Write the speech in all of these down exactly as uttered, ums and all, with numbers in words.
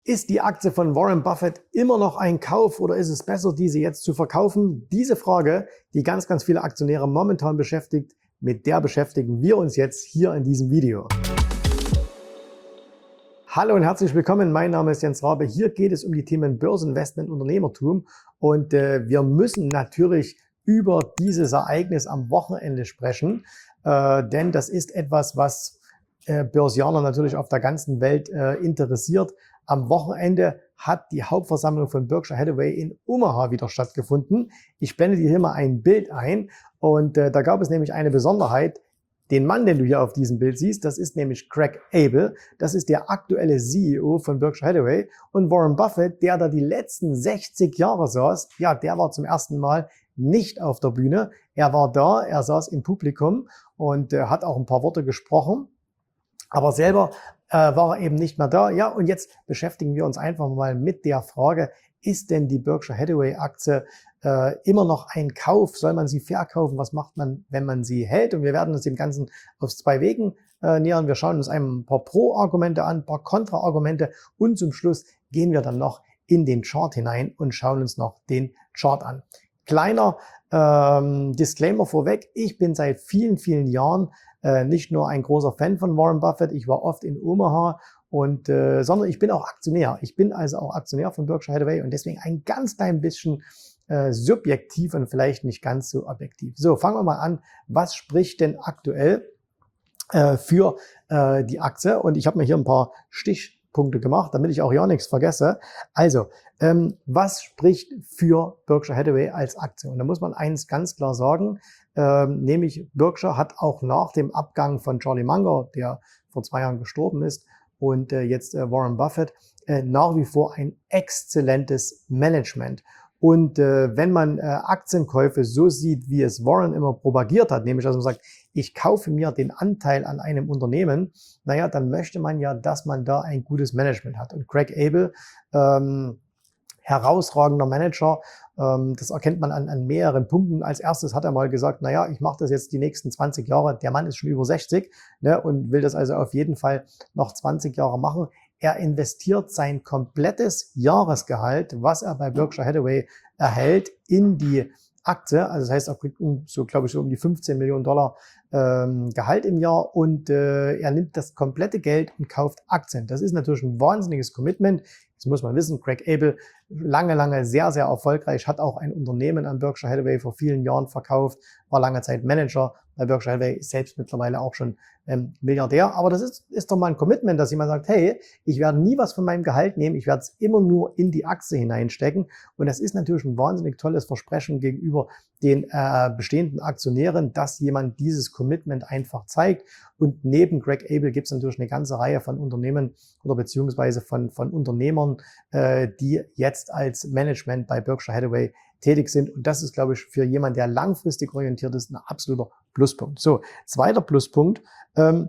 Ist die Aktie von Warren Buffett immer noch ein Kauf oder ist es besser, diese jetzt zu verkaufen? Diese Frage, die ganz, ganz viele Aktionäre momentan beschäftigt, mit der beschäftigen wir uns jetzt hier in diesem Video. Hallo und herzlich willkommen, mein Name ist Jens Rabe. Hier geht es um die Themen Börseninvestment, Unternehmertum und äh, wir müssen natürlich über dieses Ereignis am Wochenende sprechen, äh, denn das ist etwas, was äh, Börsianer natürlich auf der ganzen Welt äh, interessiert. Am Wochenende hat die Hauptversammlung von Berkshire Hathaway in Omaha wieder stattgefunden. Ich blende dir hier mal ein Bild ein und äh, da gab es nämlich eine Besonderheit. Den Mann, den du hier auf diesem Bild siehst, das ist nämlich Greg Abel. Das ist der aktuelle C E O von Berkshire Hathaway. Und Warren Buffett, der da die letzten sechzig Jahre saß, ja, der war zum ersten Mal nicht auf der Bühne. Er war da, er saß im Publikum und äh, hat auch ein paar Worte gesprochen. Aber selber äh, war er eben nicht mehr da. Ja, und jetzt beschäftigen wir uns einfach mal mit der Frage, ist denn die Berkshire Hathaway Aktie äh, immer noch ein Kauf? Soll man sie verkaufen? Was macht man, wenn man sie hält? Und wir werden uns dem Ganzen auf zwei Wegen äh, nähern. Wir schauen uns ein paar Pro-Argumente an, ein paar Kontra-Argumente und zum Schluss gehen wir dann noch in den Chart hinein und schauen uns noch den Chart an. Kleiner ähm, Disclaimer vorweg. Ich bin seit vielen, vielen Jahren äh, nicht nur ein großer Fan von Warren Buffett. Ich war oft in Omaha und, äh, sondern ich bin auch Aktionär. Ich bin also auch Aktionär von Berkshire Hathaway und deswegen ein ganz klein bisschen äh, subjektiv und vielleicht nicht ganz so objektiv. So, fangen wir mal an. Was spricht denn aktuell äh, für äh, die Aktie? Und ich habe mir hier ein paar Stichpunkte gemacht, damit ich auch ja nichts vergesse. Also, ähm, was spricht für Berkshire Hathaway als Aktie? Und da muss man eins ganz klar sagen, ähm, nämlich Berkshire hat auch nach dem Abgang von Charlie Munger, der vor zwei Jahren gestorben ist, und äh, jetzt äh, Warren Buffett, äh, nach wie vor ein exzellentes Management. Und äh, wenn man äh, Aktienkäufe so sieht, wie es Warren immer propagiert hat, nämlich dass man sagt, ich kaufe mir den Anteil an einem Unternehmen, naja, dann möchte man ja, dass man da ein gutes Management hat. Und Greg Abel, ähm, herausragender Manager, ähm, das erkennt man an, an mehreren Punkten. Als erstes hat er mal gesagt, naja, ich mache das jetzt die nächsten zwanzig Jahre. Der Mann ist schon über sechzig, ne, und will das also auf jeden Fall noch zwanzig Jahre machen. Er investiert sein komplettes Jahresgehalt, was er bei Berkshire Hathaway erhält, in die Aktie. Also das heißt, er kriegt um, so, glaube ich, so um die fünfzehn Millionen Dollar ähm, Gehalt im Jahr und äh, er nimmt das komplette Geld und kauft Aktien. Das ist natürlich ein wahnsinniges Commitment. Jetzt muss man wissen, Greg Abel, lange, lange sehr, sehr erfolgreich, hat auch ein Unternehmen an Berkshire Hathaway vor vielen Jahren verkauft, war lange Zeit Manager bei Berkshire Hathaway, ist selbst mittlerweile auch schon ähm, Milliardär. Aber das ist, ist doch mal ein Commitment, dass jemand sagt, hey, ich werde nie was von meinem Gehalt nehmen, ich werde es immer nur in die Aktie hineinstecken. Und das ist natürlich ein wahnsinnig tolles Versprechen gegenüber den äh, bestehenden Aktionären, dass jemand dieses Commitment einfach zeigt. Und neben Greg Abel gibt es natürlich eine ganze Reihe von Unternehmen oder beziehungsweise von, von Unternehmern, äh, die jetzt als Management bei Berkshire Hathaway tätig sind. Und das ist, glaube ich, für jemanden, der langfristig orientiert ist, ein absoluter Pluspunkt. So, zweiter Pluspunkt. Ähm,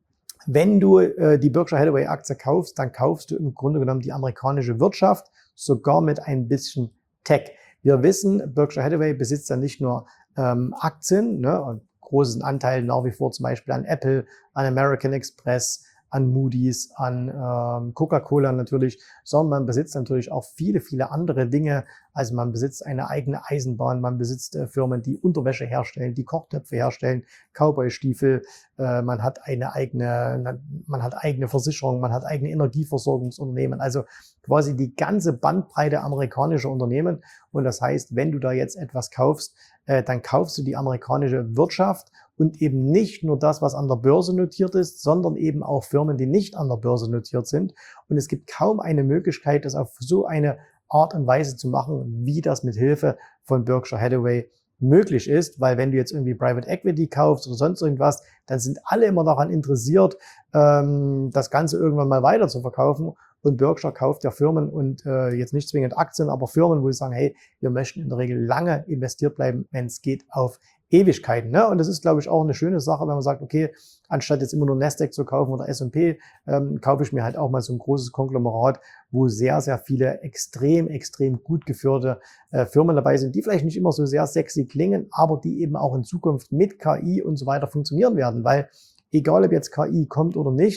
wenn du äh, die Berkshire Hathaway Aktie kaufst, dann kaufst du im Grunde genommen die amerikanische Wirtschaft, sogar mit ein bisschen Tech. Wir wissen, Berkshire Hathaway besitzt ja nicht nur ähm, Aktien, ne, großen Anteil nach wie vor zum Beispiel an Apple, an American Express, an Moody's, an ähm, Coca-Cola natürlich, sondern man besitzt natürlich auch viele, viele andere Dinge. Also man besitzt eine eigene Eisenbahn, man besitzt äh, Firmen, die Unterwäsche herstellen, die Kochtöpfe herstellen, Cowboy-Stiefel, äh, man hat eine eigene, man hat eigene Versicherung, man hat eigene Energieversorgungsunternehmen, also quasi die ganze Bandbreite amerikanischer Unternehmen. Und das heißt, wenn du da jetzt etwas kaufst, äh, dann kaufst du die amerikanische Wirtschaft und eben nicht nur das, was an der Börse notiert ist, sondern eben auch Firmen, die nicht an der Börse notiert sind. Und es gibt kaum eine Möglichkeit, das auf so eine Art und Weise zu machen, wie das mit Hilfe von Berkshire Hathaway möglich ist, weil wenn du jetzt irgendwie Private Equity kaufst oder sonst irgendwas, dann sind alle immer daran interessiert, ähm, das Ganze irgendwann mal weiter zu verkaufen. Und Berkshire kauft ja Firmen und äh, jetzt nicht zwingend Aktien, aber Firmen, wo sie sagen, hey, wir möchten in der Regel lange investiert bleiben, wenn es geht, auf Ewigkeiten. Ne? Und das ist, glaube ich, auch eine schöne Sache, wenn man sagt, okay, anstatt jetzt immer nur Nasdaq zu kaufen oder S und P, ähm, kaufe ich mir halt auch mal so ein großes Konglomerat, wo sehr, sehr viele extrem, extrem gut geführte äh, Firmen dabei sind, die vielleicht nicht immer so sehr sexy klingen, aber die eben auch in Zukunft mit K I und so weiter funktionieren werden, weil egal ob jetzt K I kommt oder nicht,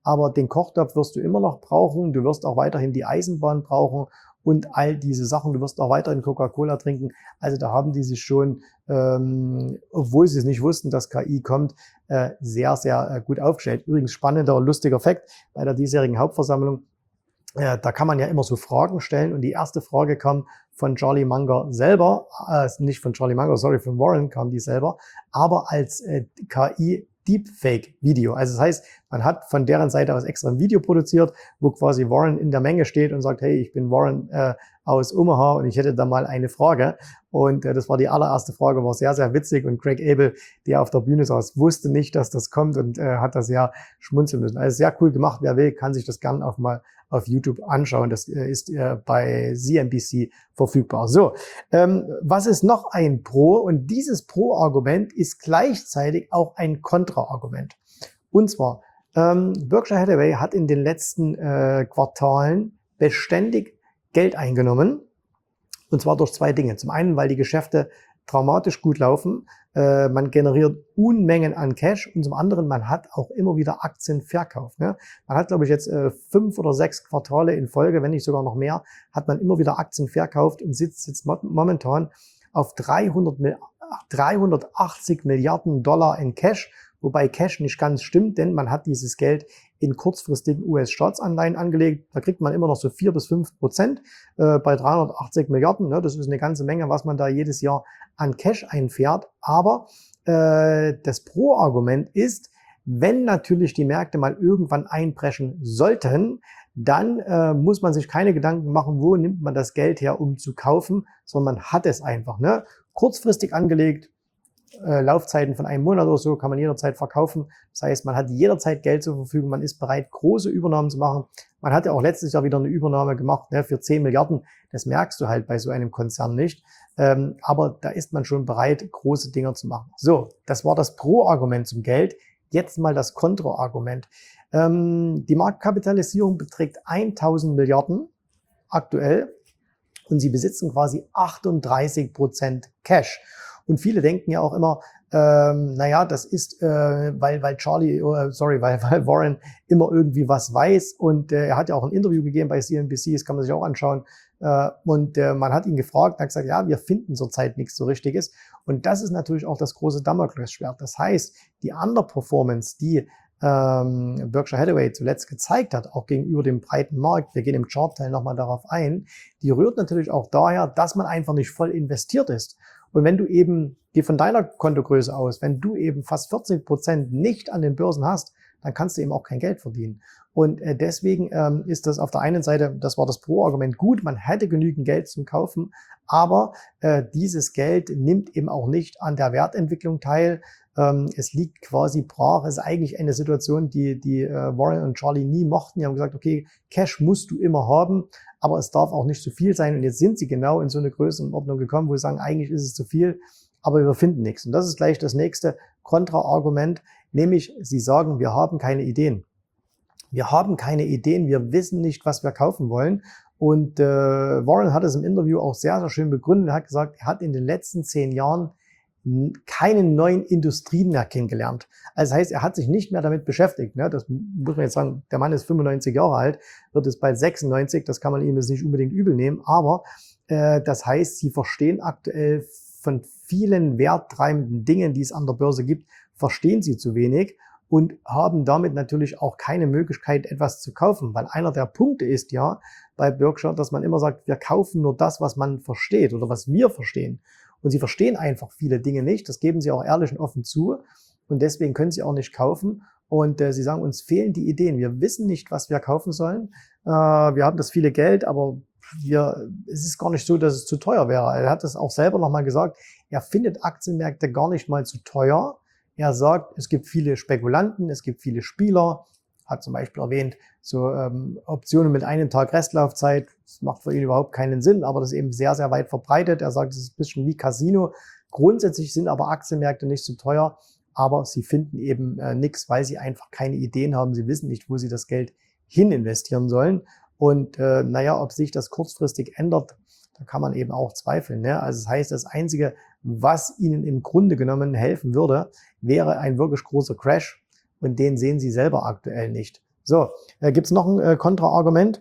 aber den Kochtopf wirst du immer noch brauchen, du wirst auch weiterhin die Eisenbahn brauchen und all diese Sachen, du wirst auch weiterhin Coca-Cola trinken. Also da haben die sich schon, ähm, obwohl sie es nicht wussten, dass K I kommt, äh, sehr, sehr äh, gut aufgestellt. Übrigens spannender, lustiger Fakt bei der diesjährigen Hauptversammlung. Äh, da kann man ja immer so Fragen stellen und die erste Frage kam von Charlie Munger selber, äh, nicht von Charlie Munger, sorry, von Warren kam die selber, aber als äh, K I Deepfake-Video. Also das heißt, man hat von deren Seite aus extra ein Video produziert, wo quasi Warren in der Menge steht und sagt, hey, ich bin Warren äh, aus Omaha und ich hätte da mal eine Frage. Und äh, das war die allererste Frage, war sehr, sehr witzig. Und Craig Abel, der auf der Bühne saß, wusste nicht, dass das kommt und äh, hat das sehr schmunzeln müssen. Also sehr cool gemacht. Wer will, kann sich das gerne auch mal auf YouTube anschauen. Das äh, ist äh, bei C N B C verfügbar. So, ähm, was ist noch ein Pro? Und dieses Pro-Argument ist gleichzeitig auch ein Kontra-Argument. Und zwar, ähm, Berkshire Hathaway hat in den letzten äh, Quartalen beständig Geld eingenommen. Und zwar durch zwei Dinge. Zum einen, weil die Geschäfte dramatisch gut laufen. Äh, man generiert Unmengen an Cash und zum anderen, man hat auch immer wieder Aktien verkauft. Ne? Man hat, glaube ich, jetzt äh, fünf oder sechs Quartale in Folge, wenn nicht sogar noch mehr, hat man immer wieder Aktien verkauft und sitzt jetzt momentan auf dreihundertachtzig Milliarden Dollar in Cash, wobei Cash nicht ganz stimmt, denn man hat dieses Geld in kurzfristigen U S-Staatsanleihen angelegt. Da kriegt man immer noch so vier bis fünf Prozent äh, bei dreihundertachtzig Milliarden. Ne? Das ist eine ganze Menge, was man da jedes Jahr an Cash einfährt. Aber äh, das Pro-Argument ist, wenn natürlich die Märkte mal irgendwann einbrechen sollten, dann äh, muss man sich keine Gedanken machen, wo nimmt man das Geld her, um zu kaufen, sondern man hat es einfach. Ne? Kurzfristig angelegt, äh, Laufzeiten von einem Monat oder so, kann man jederzeit verkaufen. Das heißt, man hat jederzeit Geld zur Verfügung, man ist bereit, große Übernahmen zu machen. Man hat ja auch letztes Jahr wieder eine Übernahme gemacht, ne, für zehn Milliarden. Das merkst du halt bei so einem Konzern nicht. Ähm, aber da ist man schon bereit, große Dinger zu machen. So, das war das Pro-Argument zum Geld. Jetzt mal das Kontra-Argument. Ähm, die Marktkapitalisierung beträgt tausend Milliarden aktuell und sie besitzen quasi achtunddreißig Prozent Cash. Und viele denken ja auch immer, ähm, naja, das ist, äh, weil, weil Charlie, äh, sorry, weil, weil Warren immer irgendwie was weiß und äh, er hat ja auch ein Interview gegeben bei C N B C, das kann man sich auch anschauen. Äh, und äh, man hat ihn gefragt, hat gesagt, ja, wir finden zurzeit nichts so Richtiges. Und das ist natürlich auch das große Damoklesschwert. Das heißt, die Underperformance, die ähm, Berkshire Hathaway zuletzt gezeigt hat, auch gegenüber dem breiten Markt, wir gehen im Chartteil nochmal darauf ein, die rührt natürlich auch daher, dass man einfach nicht voll investiert ist. Und wenn du eben, geh von deiner Kontogröße aus, wenn du eben fast vierzig Prozent nicht an den Börsen hast, dann kannst du eben auch kein Geld verdienen. Und äh, deswegen ähm, ist das auf der einen Seite, das war das Pro-Argument, gut, man hätte genügend Geld zum Kaufen, aber äh, dieses Geld nimmt eben auch nicht an der Wertentwicklung teil. Ähm, es liegt quasi brach. Es ist eigentlich eine Situation, die, die äh, Warren und Charlie nie mochten. Die haben gesagt, okay, Cash musst du immer haben, aber es darf auch nicht zu viel sein. Und jetzt sind sie genau in so eine Größenordnung gekommen, wo sie sagen, eigentlich ist es zu viel, aber wir finden nichts. Und das ist gleich das nächste Kontraargument, nämlich sie sagen, wir haben keine Ideen. Wir haben keine Ideen, wir wissen nicht, was wir kaufen wollen. Und äh, Warren hat es im Interview auch sehr, sehr schön begründet. Er hat gesagt, er hat in den letzten zehn Jahren keine neuen Industrien mehr kennengelernt. Also das heißt, er hat sich nicht mehr damit beschäftigt. Ne? Das muss man jetzt sagen, der Mann ist fünfundneunzig Jahre alt, wird jetzt bald sechsundneunzig, das kann man ihm jetzt nicht unbedingt übel nehmen, aber äh, das heißt, sie verstehen aktuell von vielen werttreibenden Dingen, die es an der Börse gibt, verstehen sie zu wenig und haben damit natürlich auch keine Möglichkeit, etwas zu kaufen, weil einer der Punkte ist ja bei Berkshire, dass man immer sagt, wir kaufen nur das, was man versteht oder was wir verstehen. Und sie verstehen einfach viele Dinge nicht. Das geben sie auch ehrlich und offen zu. Und deswegen können sie auch nicht kaufen. Und äh, sie sagen, uns fehlen die Ideen. Wir wissen nicht, was wir kaufen sollen. Äh, wir haben das viele Geld, aber wir, es ist gar nicht so, dass es zu teuer wäre. Er hat es auch selber nochmal gesagt. Er findet Aktienmärkte gar nicht mal zu teuer. Er sagt, es gibt viele Spekulanten, es gibt viele Spieler. Hat zum Beispiel erwähnt, so ähm, Optionen mit einem Tag Restlaufzeit. Das macht für ihn überhaupt keinen Sinn, aber das ist eben sehr, sehr weit verbreitet. Er sagt, es ist ein bisschen wie Casino. Grundsätzlich sind aber Aktienmärkte nicht so teuer, aber sie finden eben äh, nichts, weil sie einfach keine Ideen haben. Sie wissen nicht, wo sie das Geld hin investieren sollen. Und äh, naja, ob sich das kurzfristig ändert, da kann man eben auch zweifeln. Ne? Also das heißt, das Einzige, was ihnen im Grunde genommen helfen würde, wäre ein wirklich großer Crash. Und den sehen sie selber aktuell nicht. So, äh, gibt es noch ein äh, Kontraargument?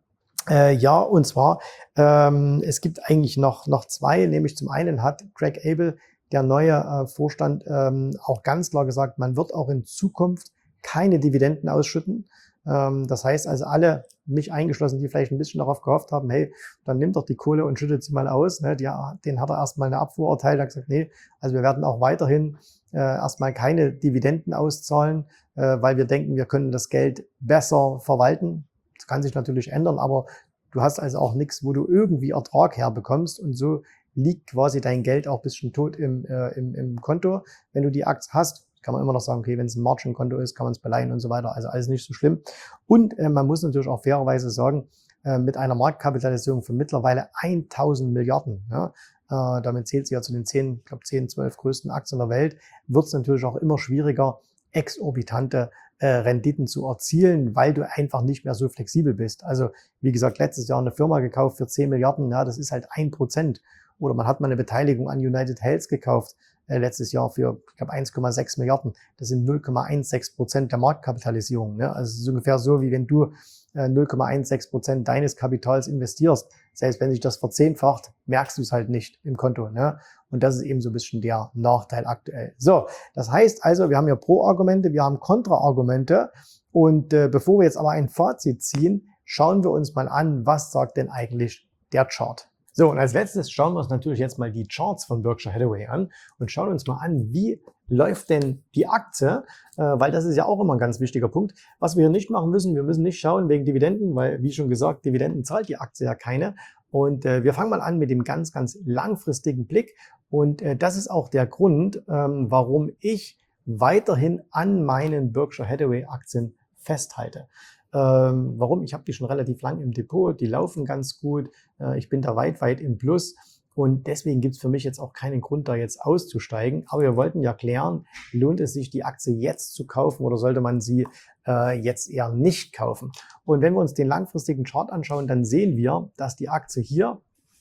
Äh, ja, und zwar, ähm, es gibt eigentlich noch, noch zwei, nämlich zum einen hat Greg Abel, der neue äh, Vorstand, ähm, auch ganz klar gesagt, man wird auch in Zukunft keine Dividenden ausschütten. Ähm, das heißt also alle, mich eingeschlossen, die vielleicht ein bisschen darauf gehofft haben, hey, dann nimmt doch die Kohle und schüttet sie mal aus. Ne? Die, den hat er erstmal eine Abfuhr erteilt, hat gesagt, nee, also wir werden auch weiterhin äh, erstmal keine Dividenden auszahlen, äh, weil wir denken, wir können das Geld besser verwalten. Das kann sich natürlich ändern, aber du hast also auch nichts, wo du irgendwie Ertrag herbekommst und so liegt quasi dein Geld auch ein bisschen tot im, äh, im, im Konto. Wenn du die Aktie hast, kann man immer noch sagen, okay, wenn es ein Margin-Konto ist, kann man es beleihen und so weiter. Also alles nicht so schlimm. Und äh, man muss natürlich auch fairerweise sagen, äh, mit einer Marktkapitalisierung von mittlerweile tausend Milliarden, ja, äh, damit zählt sie ja zu den zehn, ich glaube zehn, zwölf größten Aktien der Welt, wird es natürlich auch immer schwieriger, exorbitante äh, Renditen zu erzielen, weil du einfach nicht mehr so flexibel bist. Also wie gesagt, letztes Jahr eine Firma gekauft für zehn Milliarden, ja, das ist halt ein Prozent. Oder man hat mal eine Beteiligung an United Health gekauft, äh, letztes Jahr für, ich glaube, eins Komma sechs Milliarden. Das sind null Komma sechzehn Prozent der Marktkapitalisierung. Ne? Also es ist ungefähr so, wie wenn du äh, null Komma sechzehn Prozent deines Kapitals investierst. Selbst wenn sich das verzehnfacht, merkst du es halt nicht im Konto. Ne? Und das ist eben so ein bisschen der Nachteil aktuell. So, das heißt also, wir haben hier Pro-Argumente, wir haben Kontra-Argumente. Und äh, bevor wir jetzt aber ein Fazit ziehen, schauen wir uns mal an, was sagt denn eigentlich der Chart. So, und als letztes schauen wir uns natürlich jetzt mal die Charts von Berkshire Hathaway an und schauen uns mal an, wie läuft denn die Aktie, äh, weil das ist ja auch immer ein ganz wichtiger Punkt. Was wir hier nicht machen müssen, wir müssen nicht schauen wegen Dividenden, weil, wie schon gesagt, Dividenden zahlt die Aktie ja keine. Und äh, wir fangen mal an mit dem ganz, ganz langfristigen Blick. Und äh, das ist auch der Grund, ähm, warum ich weiterhin an meinen Berkshire Hathaway Aktien festhalte. Ähm, warum? Ich habe die schon relativ lang im Depot, die laufen ganz gut, äh, ich bin da weit, weit im Plus und deswegen gibt es für mich jetzt auch keinen Grund, da jetzt auszusteigen. Aber wir wollten ja klären, lohnt es sich, die Aktie jetzt zu kaufen oder sollte man sie äh, jetzt eher nicht kaufen? Und wenn wir uns den langfristigen Chart anschauen, dann sehen wir, dass die Aktie hier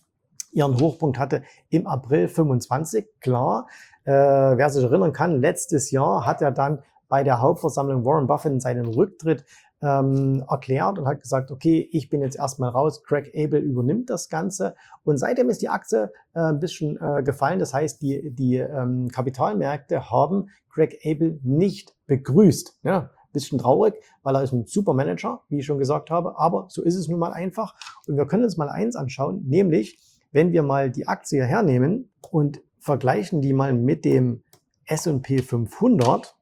ihren Hochpunkt hatte im April fünfundzwanzig. Klar, äh, wer sich erinnern kann, letztes Jahr hat er dann bei der Hauptversammlung Warren Buffett seinen Rücktritt ähm, erklärt und hat gesagt, okay, ich bin jetzt erstmal raus, Greg Abel übernimmt das Ganze und seitdem ist die Aktie äh, ein bisschen äh, gefallen. Das heißt, die, die ähm, Kapitalmärkte haben Greg Abel nicht begrüßt. Ja, bisschen traurig, weil er ist ein super Manager, wie ich schon gesagt habe, aber so ist es nun mal einfach. Und wir können uns mal eins anschauen, nämlich wenn wir mal die Aktie hernehmen und vergleichen die mal mit dem S und P fünfhundert,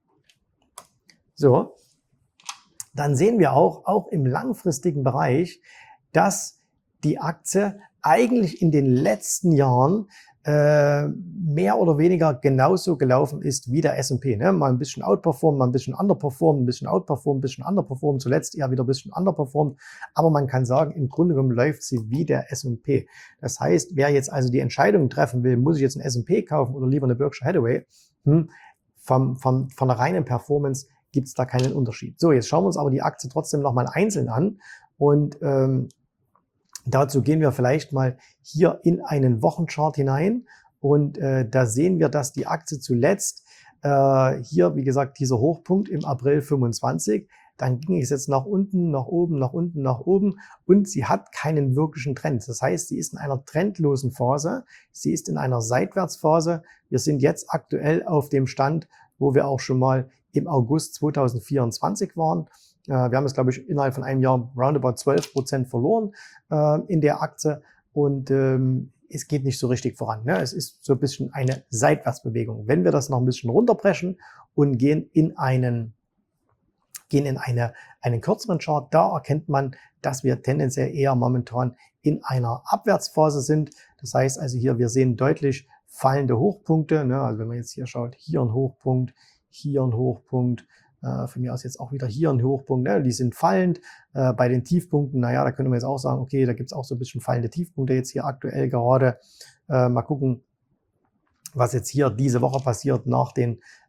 so, dann sehen wir auch, auch im langfristigen Bereich, dass die Aktie eigentlich in den letzten Jahren äh, mehr oder weniger genauso gelaufen ist wie der S und P. Ne? Mal ein bisschen outperformen, mal ein bisschen underperformen, ein bisschen outperformen, ein bisschen underperformen, zuletzt eher wieder ein bisschen underperformen. Aber man kann sagen, im Grunde genommen läuft sie wie der S und P. Das heißt, wer jetzt also die Entscheidung treffen will, muss ich jetzt einen S und P kaufen oder lieber eine Berkshire Hathaway, hm, vom, vom, von der reinen Performance gibt es da keinen Unterschied. So, jetzt schauen wir uns aber die Aktie trotzdem nochmal einzeln an und ähm, dazu gehen wir vielleicht mal hier in einen Wochenchart hinein und äh, da sehen wir, dass die Aktie zuletzt äh, hier, wie gesagt, dieser Hochpunkt im April fünfundzwanzig, dann ging es jetzt nach unten, nach oben, nach unten, nach oben und sie hat keinen wirklichen Trend. Das heißt, sie ist in einer trendlosen Phase, sie ist in einer Seitwärtsphase. Wir sind jetzt aktuell auf dem Stand, wo wir auch schon mal im August zweitausendvierundzwanzig waren. Äh, wir haben es, glaube ich, innerhalb von einem Jahr roundabout zwölf Prozent verloren äh, in der Aktie und ähm, es geht nicht so richtig voran. Ne? Es ist so ein bisschen eine Seitwärtsbewegung. Wenn wir das noch ein bisschen runterbrechen und gehen in einen gehen in eine, einen kürzeren Chart, da erkennt man, dass wir tendenziell eher momentan in einer Abwärtsphase sind. Das heißt also hier, wir sehen deutlich fallende Hochpunkte. Ne? Also wenn man jetzt hier schaut, hier ein Hochpunkt, hier ein Hochpunkt, äh, von mir aus jetzt auch wieder hier ein Hochpunkt, ne? Die sind fallend. Äh, bei den Tiefpunkten, naja, da könnte man jetzt auch sagen, okay, da gibt es auch so ein bisschen fallende Tiefpunkte jetzt hier aktuell gerade. Äh, mal gucken, was jetzt hier diese Woche passiert nach den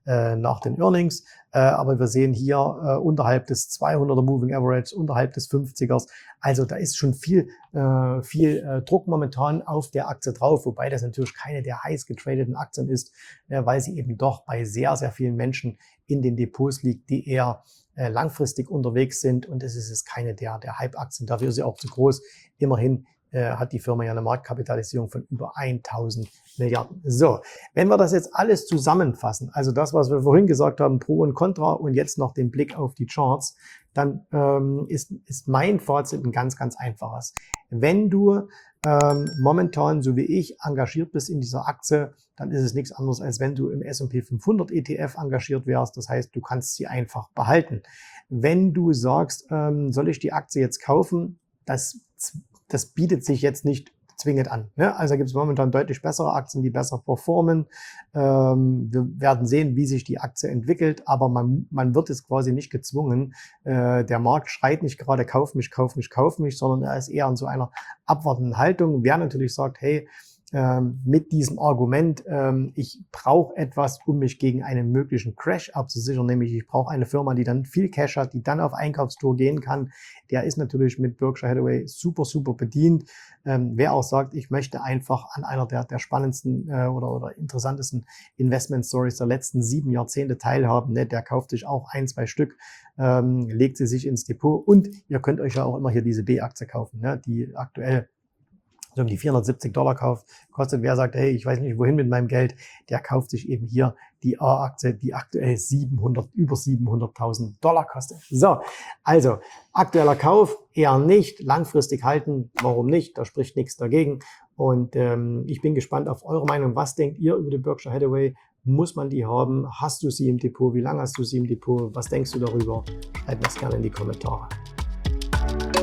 äh, nach den Earnings. Äh, aber wir sehen hier äh, unterhalb des zweihunderter Moving Average, unterhalb des fünfzigers. Also da ist schon viel, äh, viel äh, Druck momentan auf der Aktie drauf, wobei das natürlich keine der heiß getradeten Aktien ist, äh, weil sie eben doch bei sehr, sehr vielen Menschen in den Depots liegt, die eher äh, langfristig unterwegs sind. Und es ist keine der, der Hype-Aktien. Dafür ist sie auch zu groß. Immerhin äh, hat die Firma ja eine Marktkapitalisierung von über tausend Milliarden. So, wenn wir das jetzt alles zusammenfassen, also das, was wir vorhin gesagt haben, Pro und Contra und jetzt noch den Blick auf die Charts, dann ähm, ist, ist mein Fazit ein ganz, ganz einfaches. Wenn du ähm, momentan, so wie ich, engagiert bist in dieser Aktie, dann ist es nichts anderes, als wenn du im S und P fünfhundert E T F engagiert wärst. Das heißt, du kannst sie einfach behalten. Wenn du sagst, ähm, soll ich die Aktie jetzt kaufen, das, das bietet sich jetzt nicht zwingend an. Ne? Also gibt es momentan deutlich bessere Aktien, die besser performen. Ähm, wir werden sehen, wie sich die Aktie entwickelt, aber man, man wird es quasi nicht gezwungen. Äh, der Markt schreit nicht gerade, kauf mich, kauf mich, kauf mich, sondern er ist eher in so einer abwartenden Haltung. Wer natürlich sagt, hey, ähm, mit diesem Argument, ähm, ich brauche etwas, um mich gegen einen möglichen Crash abzusichern, nämlich ich brauche eine Firma, die dann viel Cash hat, die dann auf Einkaufstour gehen kann, der ist natürlich mit Berkshire Hathaway super, super bedient. Ähm, wer auch sagt, ich möchte einfach an einer der, der spannendsten äh, oder, oder interessantesten Investment Stories der letzten sieben Jahrzehnte teilhaben, ne, der kauft sich auch ein, zwei Stück, ähm, legt sie sich ins Depot und ihr könnt euch ja auch immer hier diese B-Aktie kaufen, ne, die aktuell so um die vierhundertsiebzig Dollar kauft, kostet. Wer sagt, hey, ich weiß nicht, wohin mit meinem Geld, der kauft sich eben hier die A-Aktie, die aktuell siebenhundert, über siebenhunderttausend Dollar kostet. So, also aktueller Kauf eher nicht, langfristig halten, warum nicht, da spricht nichts dagegen. Und ähm, ich bin gespannt auf eure Meinung. Was denkt ihr über die Berkshire Hathaway? Muss man die haben? Hast du sie im Depot? Wie lange hast du sie im Depot? Was denkst du darüber? Schreib mir das gerne in die Kommentare.